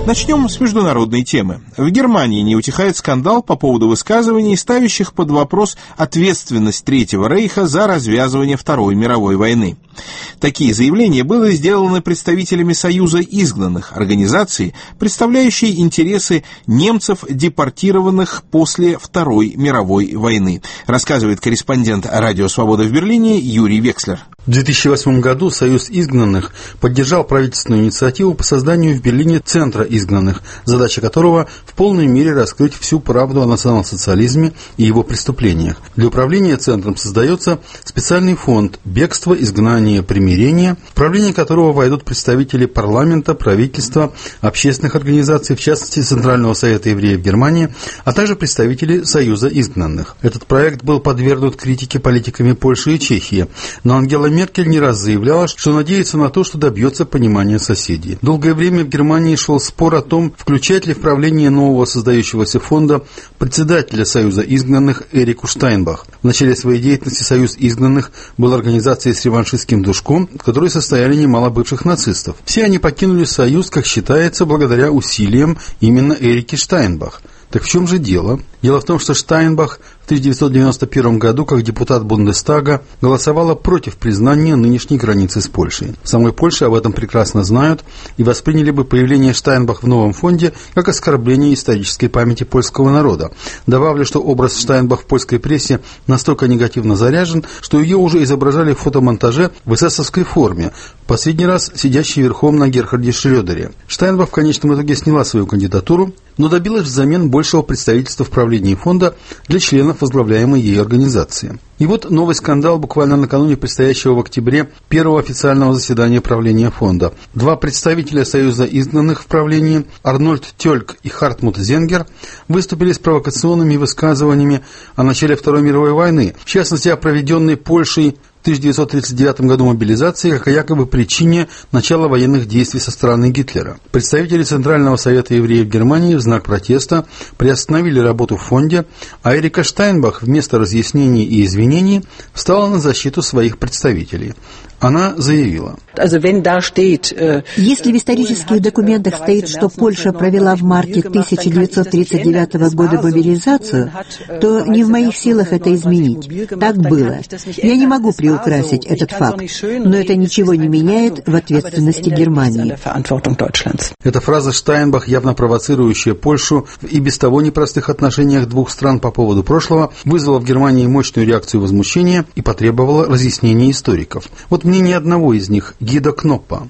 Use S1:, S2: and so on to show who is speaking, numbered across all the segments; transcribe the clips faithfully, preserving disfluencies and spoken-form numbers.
S1: Начнем с международной темы. В Германии не утихает скандал по поводу высказываний, ставящих под вопрос ответственность Третьего Рейха за развязывание Второй мировой войны. Такие заявления были сделаны представителями Союза изгнанных, организации, представляющей интересы немцев, депортированных после Второй мировой войны, рассказывает корреспондент Радио Свобода в Берлине Юрий Векслер.
S2: В две тысячи восьмом году Союз изгнанных поддержал правительственную инициативу по созданию в Берлине Центра изгнанных, задача которого в полной мере раскрыть всю правду о национал-социализме и его преступлениях. Для управления Центром создается специальный фонд «Бегство, изгнание, примирение», в правление которого войдут представители парламента, правительства, общественных организаций, в частности Центрального совета евреев Германии, а также представители Союза изгнанных. Этот проект был подвергнут критике политиками Польши и Чехии, но Ангела Меркель не раз заявляла, что надеется на то, что добьется понимания соседей. Долгое время в Германии шел спор о том, включать ли в правление нового создающегося фонда председателя Союза изгнанных Эрику Штайнбах. В начале своей деятельности Союз изгнанных был организацией с реваншистским душком, в которой состояли немало бывших нацистов. Все они покинули Союз, как считается, благодаря усилиям именно Эрики Штайнбах. Так в чем же дело? Дело в том, что Штайнбах в тысяча девятьсот девяносто первом году, как депутат Бундестага, голосовала против признания нынешней границы с Польшей. В самой Польше об этом прекрасно знают и восприняли бы появление Штайнбах в новом фонде как оскорбление исторической памяти польского народа. Добавлю, что образ Штайнбах в польской прессе настолько негативно заряжен, что ее уже изображали в фотомонтаже в эсэсовской форме, в последний раз сидящей верхом на Герхарде Шрёдере. Штайнбах в конечном итоге сняла свою кандидатуру, но добилась взамен большего представительства в правлении фонда для членов возглавляемой ей организации. И вот новый скандал буквально накануне предстоящего в октябре первого официального заседания правления фонда. Два представителя Союза изгнанных в правлении, Арнольд Тёльк и Хартмут Зенгер, выступили с провокационными высказываниями о начале Второй мировой войны, в частности о проведенной Польшей в тысяча девятьсот тридцать девятом году мобилизации как о якобы причине начала военных действий со стороны Гитлера. Представители Центрального совета евреев Германии в знак протеста приостановили работу в фонде, а Эрика Штайнбах вместо разъяснений и извинений встала на защиту своих представителей. Она заявила:
S3: если в исторических документах стоит, что Польша провела в марте тысяча девятьсот тридцать девятого года мобилизацию, то не в моих силах это изменить. Так было. Я не могу приукрасить этот факт, но это ничего не меняет в ответственности Германии.
S2: Эта фраза Штайнбах, явно провоцирующая Польшу в и без того непростых отношениях двух стран по поводу прошлого, вызвала в Германии мощную реакцию возмущения и потребовала разъяснения историков. Вот мнение одного из них, Гидо Кноппа.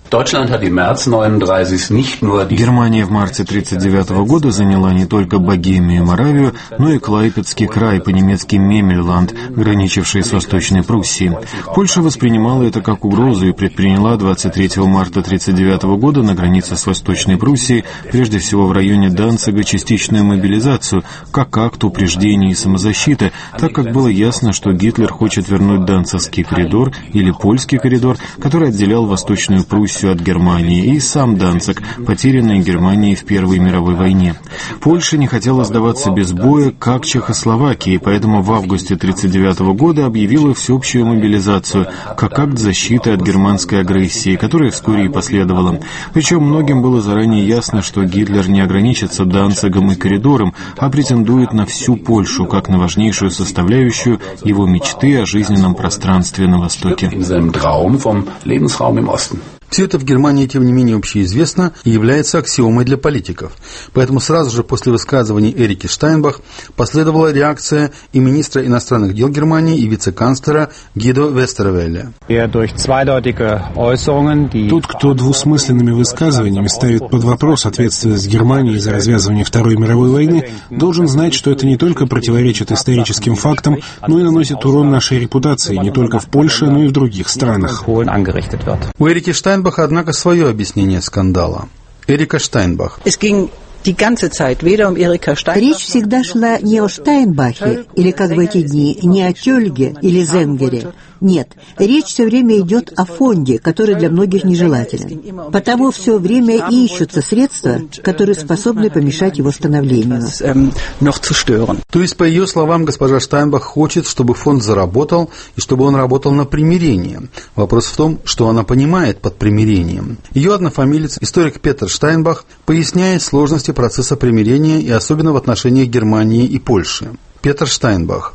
S4: Германия в марте тысяча девятьсот тридцать девятого года заняла не только Богемию и Моравию, но и Клайпедский край, по-немецки Мемельланд, граничивший с Восточной Пруссией. Польша воспринимала это как угрозу и предприняла двадцать третьего марта тысяча девятьсот тридцать девятого года на границе с Восточной Пруссией, прежде всего в районе Данцига, частичную мобилизацию, как акт упреждения и самозащиты, так как было ясно, что Гитлер хочет вернуть Данцигский коридор или Польский коридор, который отделял Восточную Пруссию от Германии, и сам Данциг, потерянный Германией в Первой мировой войне. Польша не хотела сдаваться без боя, как Чехословакия, и поэтому в августе тысяча девятьсот тридцать девятого года объявила всеобщую мобилизацию, как акт защиты от германской агрессии, которая вскоре и последовала. Причем многим было заранее ясно, что Гитлер не ограничится Данцигом и коридором, а претендует на всю Польшу, как на важнейшую составляющую его мечты о жизненном пространстве на Востоке.
S2: Все это в Германии, тем не менее, общеизвестно и является аксиомой для политиков. Поэтому сразу же после высказываний Эрики Штайнбах последовала реакция и министра иностранных дел Германии, и вице-канцлера Гидо Вестервелля.
S5: Тот, кто двусмысленными высказываниями ставит под вопрос ответственность Германии за развязывание Второй мировой войны, должен знать, что это не только противоречит историческим фактам, но и наносит урон нашей репутации не только в Польше, но и в других странах.
S2: У Эрики Штайнбах, однако, свое объяснение скандала. Эрика Штайнбах.
S3: Речь всегда шла не о Штайнбахе, или, как в эти дни, не о Тёльге или Зенгере. Нет, речь все время идет о фонде, который для многих нежелателен. Потому все время ищутся средства, которые способны помешать его становлению.
S2: То есть, по ее словам, госпожа Штайнбах хочет, чтобы фонд заработал и чтобы он работал на примирение. Вопрос в том, что она понимает под примирением. Ее однофамилец, историк Петер Штайнбах, поясняет сложности процесса примирения и особенно в отношениях Германии и Польши. Петер Штайнбах.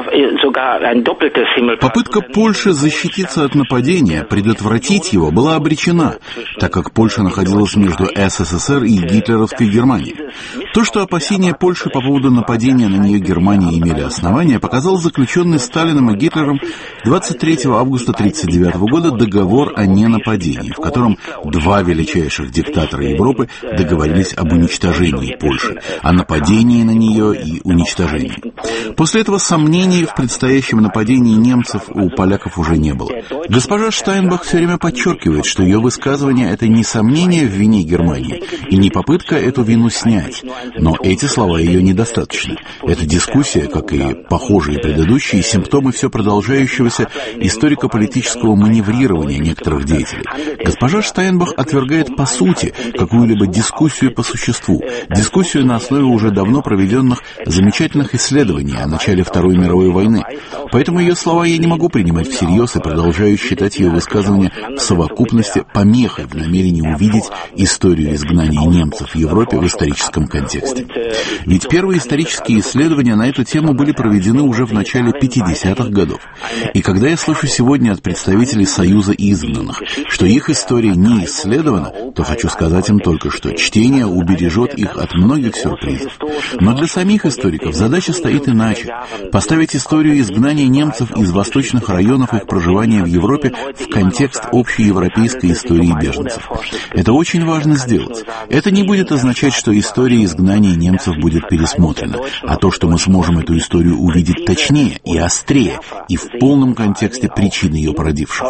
S6: Попытка Польши защититься от нападения, предотвратить его, была обречена, так как Польша находилась между СССР и гитлеровской Германией. То, что опасения Польши по поводу нападения на нее Германии имели основания, показал заключенный Сталином и Гитлером двадцать третьего августа тысяча девятьсот тридцать девятого года договор о ненападении, в котором два величайших диктатора Европы договорились об уничтожении Польши, о нападении на нее и уничтожении. После этого сомнений в предстоящем нападении немцев у поляков уже не было. Госпожа Штайнбах все время подчеркивает, что ее высказывание – это не сомнение в вине Германии и не попытка эту вину снять. Но эти слова ее недостаточны. Эта дискуссия, как и похожие предыдущие, симптомы все продолжающегося историко-политического маневрирования некоторых деятелей. Госпожа Штайнбах отвергает по сути какую-либо дискуссию по существу, дискуссию на основе уже давно проведенных замечательных исследований о начале Второй мировой войны. Поэтому ее слова я не могу принимать всерьез и продолжаю считать ее высказывания в совокупности помехой в намерении увидеть историю изгнания немцев в Европе в историческом контексте. Ведь первые исторические исследования на эту тему были проведены уже в начале пятидесятых годов. И когда я слышу сегодня от представителей Союза изгнанных, что их история не исследована, то хочу сказать им только, что чтение убережет их от многих сюрпризов. Но для самих историков задача стоит иначе. Поставить историю изгнания немцев из восточных районов их проживания в Европе в контекст общей европейской истории беженцев. Это очень важно сделать. Это не будет означать, что история изгнания немцев будет пересмотрена, а то, что мы сможем эту историю увидеть точнее и острее, и в полном контексте причин ее породивших.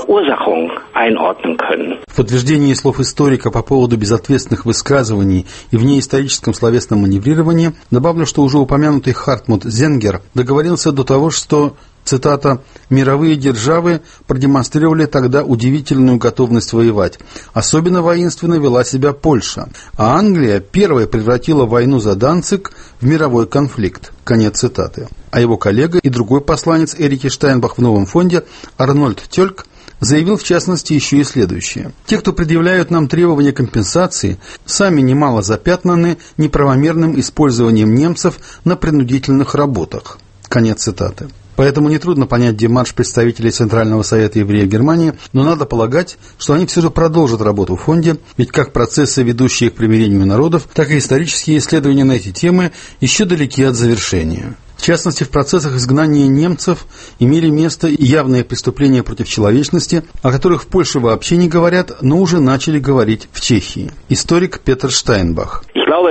S2: В подтверждении слов историка по поводу безответственных высказываний и внеисторическом словесном маневрировании добавлю, что уже упомянутый Хартмут Зенгер договорился до того, что, цитата, «мировые державы продемонстрировали тогда удивительную готовность воевать. Особенно воинственно вела себя Польша, а Англия первая превратила войну за Данциг в мировой конфликт». Конец цитаты. А его коллега и другой посланец Эрики Штайнбах в новом фонде Арнольд Тёльг заявил, в частности, еще и следующее. Те, кто предъявляют нам требования компенсации, сами немало запятнаны неправомерным использованием немцев на принудительных работах. Конец цитаты. Поэтому нетрудно понять демарш представителей Центрального совета евреев Германии, но надо полагать, что они все же продолжат работу в фонде, ведь как процессы, ведущие к примирению народов, так и исторические исследования на эти темы еще далеки от завершения. В частности, в процессах изгнания немцев имели место явные преступления против человечности, о которых в Польше вообще не говорят, но уже начали говорить в Чехии. Историк Петер Штайнбах.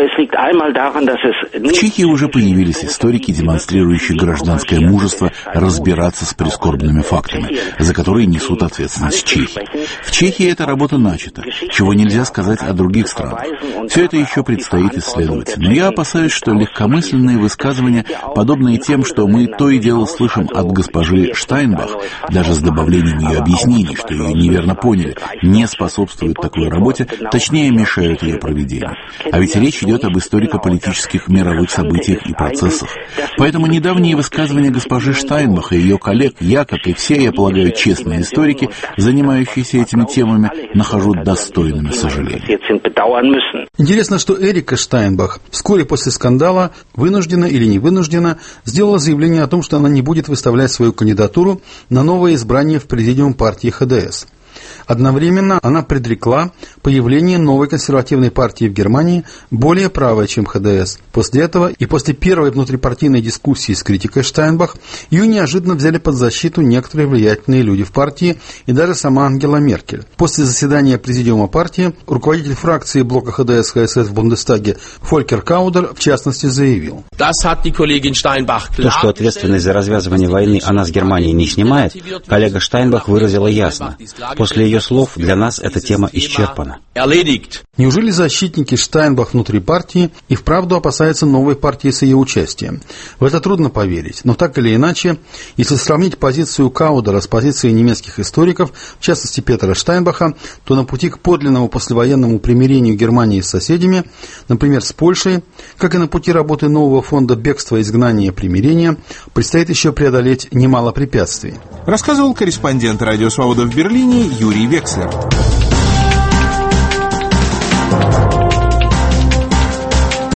S6: В Чехии уже появились историки, демонстрирующие гражданское мужество разбираться с прискорбными фактами, за которые несут ответственность чехи. В Чехии эта работа начата, чего нельзя сказать о других странах. Все это еще предстоит исследовать. Но я опасаюсь, что легкомысленные высказывания, подобные тем, что мы то и дело слышим от госпожи Штайнбах, даже с добавлением ее объяснений, что ее неверно поняли, не способствуют такой работе, точнее мешают ее проведению. А ведь речь идет об историко-политических мировых событиях и процессах. Поэтому недавние высказывания госпожи Штайнбах и ее коллег я, как и все, я полагаю, честные историки, занимающиеся этими темами, нахожу достойными сожаления.
S2: Интересно, что Эрика Штайнбах вскоре после скандала, вынуждена или не вынуждена, сделала заявление о том, что она не будет выставлять свою кандидатуру на новое избрание в президиум партии ха дэ эс. Одновременно она предрекла появление новой консервативной партии в Германии, более правой, чем ха дэ эс. После этого и после первой внутрипартийной дискуссии с критикой Штайнбах ее неожиданно взяли под защиту некоторые влиятельные люди в партии и даже сама Ангела Меркель. После заседания президиума партии руководитель фракции блока ха дэ эс ха эс эс в Бундестаге Фолькер Каудер в частности заявил:
S7: То, что ответственность за развязывание войны она с Германией не снимает, коллега Штайнбах выразила ясно. После
S8: ее слов, для нас эта тема исчерпана.
S2: Неужели защитники Штайнбах внутри партии и вправду опасаются новой партии с ее участием? В это трудно поверить, но так или иначе, если сравнить позицию Каудера с позицией немецких историков, в частности Петера Штайнбаха, то на пути к подлинному послевоенному примирению Германии с соседями, например, с Польшей, как и на пути работы нового фонда бегства, изгнания и примирения, предстоит еще преодолеть немало препятствий.
S1: Рассказывал корреспондент «Радио Свобода» в Берлине Юрий Векслер.